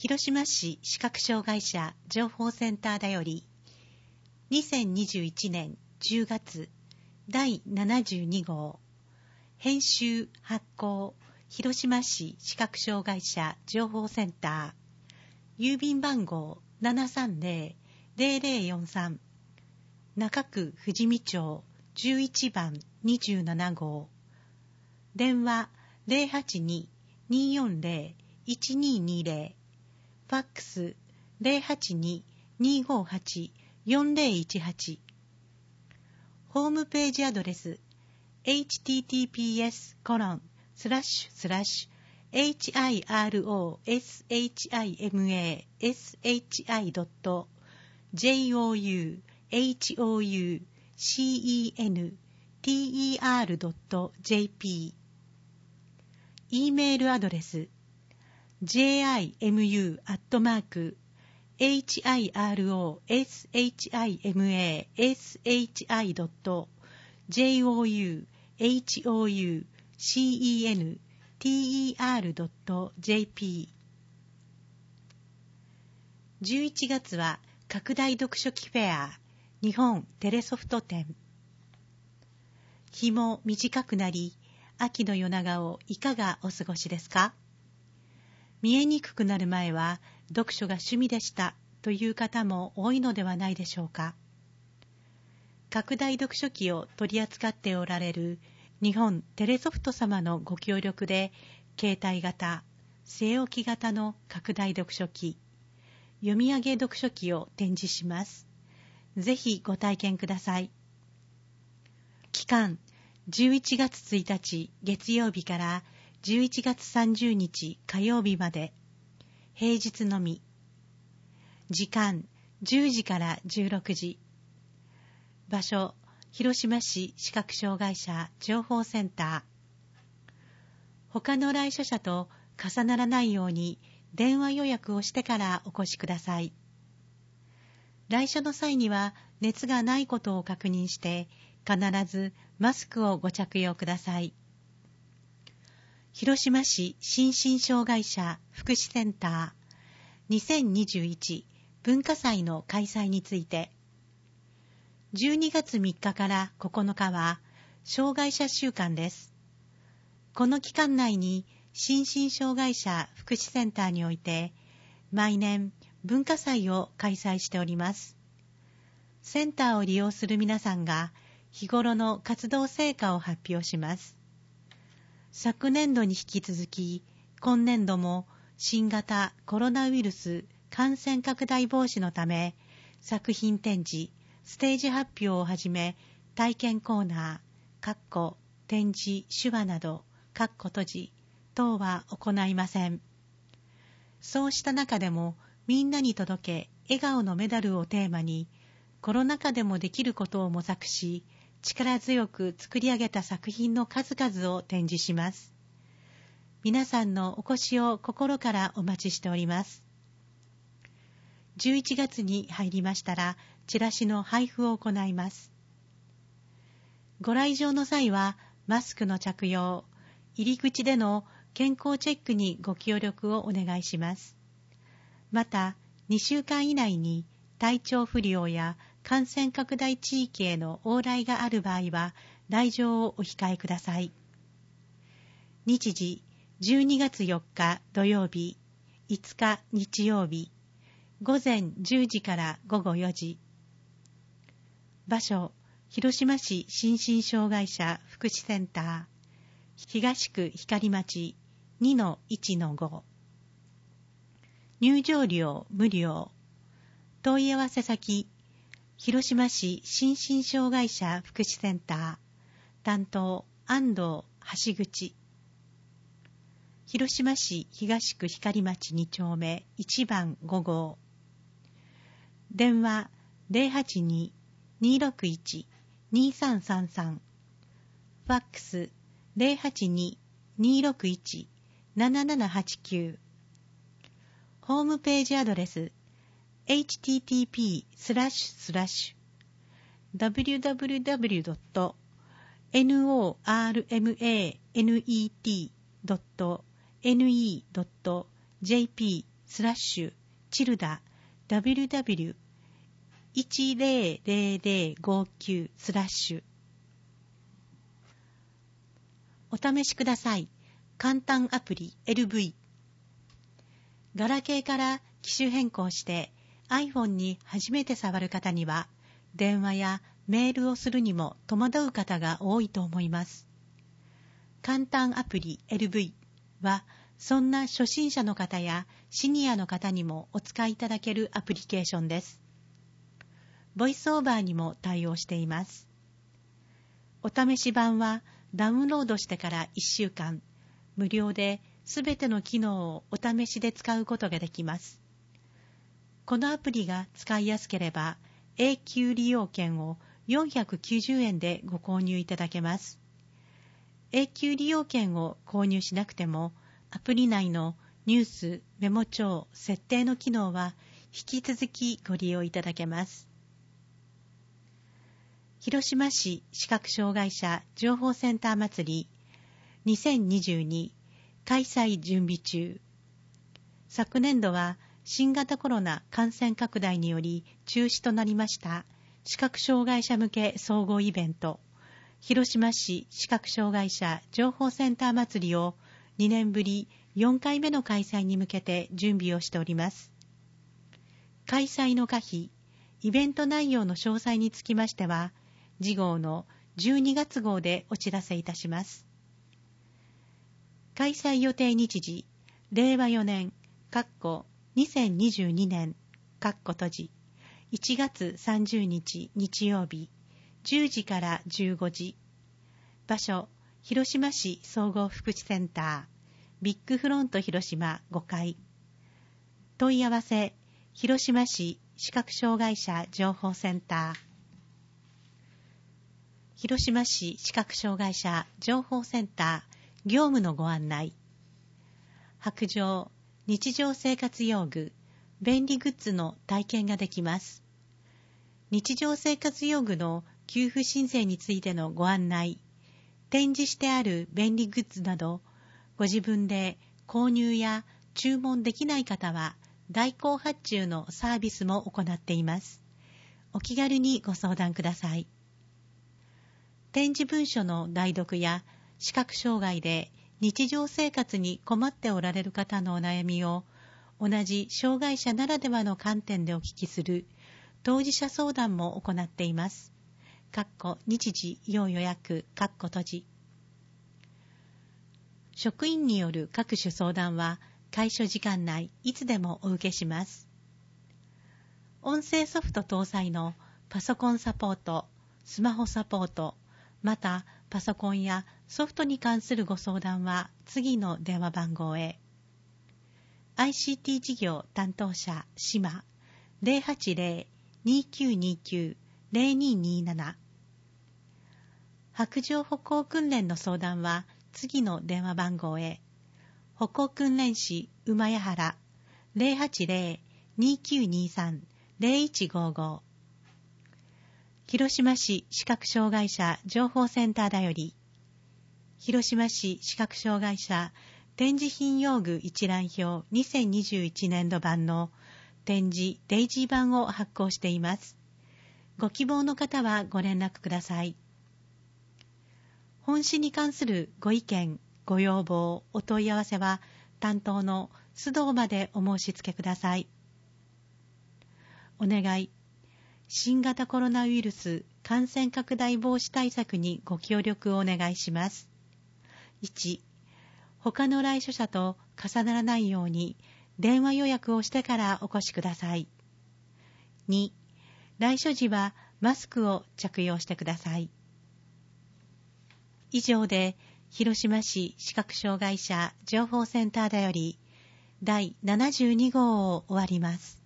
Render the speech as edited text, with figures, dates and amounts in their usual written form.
広島市視覚障害者情報センターだより2021年10月第72号編集発行広島市視覚障害者情報センター郵便番号 730-0043 中区富士見町11番27号電話 082-240-1220 ファックス 082-258-4018 ホームページアドレス hiroshima.com/hirosHIMA.jp E メールアドレス jirushima@hirosHIMA.jp 11月は拡大読書機フェア日本テレソフト展。日も短くなり秋の夜長をいかがお過ごしですか？見えにくくなる前は読書が趣味でしたという方も多いのではないでしょうか。拡大読書機を取り扱っておられる日本テレソフト様のご協力で携帯型、据え置き型の拡大読書機、読み上げ読書機を展示します。ぜひご体験ください。期間11月1日月曜日から11月30日火曜日まで、平日のみ。時間10時から16時。場所広島市視覚障害者情報センター。他の来所者と重ならないように電話予約をしてからお越しください。来所の際には熱がないことを確認して必ずマスクをご着用ください。広島市心身障害者福祉センター2021文化祭の開催について、12月3日から9日は障害者週間です。この期間内に心身障害者福祉センターにおいて毎年文化祭を開催しております。センターを利用する皆さんが日頃の活動成果を発表します。昨年度に引き続き、今年度も新型コロナウイルス感染拡大防止のため、作品展示、ステージ発表をはじめ、体験コーナー、展示、手話など、閉じ等は行いません。そうした中でも、みんなに届け、笑顔のメダルをテーマに、コロナ禍でもできることを模索し、力強く作り上げた作品の数々を展示します。皆さんのお越しを心からお待ちしております。11月に入りましたら、チラシの配布を行います。ご来場の際は、マスクの着用、入り口での健康チェックにご協力をお願いします。また、2週間以内に体調不良や感染拡大地域への往来がある場合は、来場をお控えください。日時、12月4日土曜日、5日日曜日、午前10時から午後4時。場所、広島市心身障害者福祉センター、東区光町 2-1-5。入場料無料。問い合わせ先、広島市心身障害者福祉センター担当安藤橋口、広島市東区光町2丁目1番5号、電話 082-261-2333、ファックス 082-261-7789、ホームページアドレスhttp://www.normanet.ne.jp www.100059/ お試しください。簡単アプリ LV。ガラケーから機種変更して iPhone に初めて触る方には、電話やメールをするにも戸惑う方が多いと思います。簡単アプリ LV は、そんな初心者の方やシニアの方にもお使いいただけるアプリケーションです。ボイスオーバーにも対応しています。お試し版はダウンロードしてから1週間、無料ですべての機能をお試しで使うことができます。このアプリが使いやすければ、永久利用券を490円でご購入いただけます。永久利用券を購入しなくても、アプリ内のニュース、メモ帳、設定の機能は引き続きご利用いただけます。広島市視覚障害者情報センター祭り2022開催準備中。昨年度は新型コロナ感染拡大により中止となりました視覚障害者向け総合イベント、広島市視覚障害者情報センター祭りを2年ぶり4回目の開催に向けて準備をしております。開催の可否、イベント内容の詳細につきましては、次号の12月号でお知らせいたします。開催予定日時、令和4年、2022年、閉じ、1月30日日曜日、10時から15時。場所、広島市総合福祉センター、ビッグフロント広島5階。問い合わせ、広島市視覚障害者情報センター。広島市視覚障害者情報センター業務のご案内。白状、日常生活用具、便利グッズの体験ができます。日常生活用具の給付申請についてのご案内、展示してある便利グッズなど、ご自分で購入や注文できない方は代行発注のサービスも行っています。お気軽にご相談ください。展示文書の代読や視覚障害で日常生活に困っておられる方のお悩みを同じ障害者ならではの観点でお聞きする当事者相談も行っています。日時要予約閉じ。職員による各種相談は開所時間内いつでもお受けします。音声ソフト搭載のパソコンサポート、スマホサポート、またパソコンやソフトに関するご相談は次の電話番号へ。 ICT 事業担当者島 080-2929-0227。 白状歩行訓練の相談は次の電話番号へ。歩行訓練士馬谷原 080-2923-0155。広島市視覚障害者情報センターだより、広島市視覚障害者展示品用具一覧表2021年度版の展示デイジー版を発行しています。ご希望の方はご連絡ください。本誌に関するご意見、ご要望、お問い合わせは担当の須藤までお申し付けください。お願い。新型コロナウイルス感染拡大防止対策にご協力をお願いします。1、他の来所者と重ならないように電話予約をしてからお越しください。2、来所時はマスクを着用してください。以上で広島市視覚障害者情報センターだより第72号を終わります。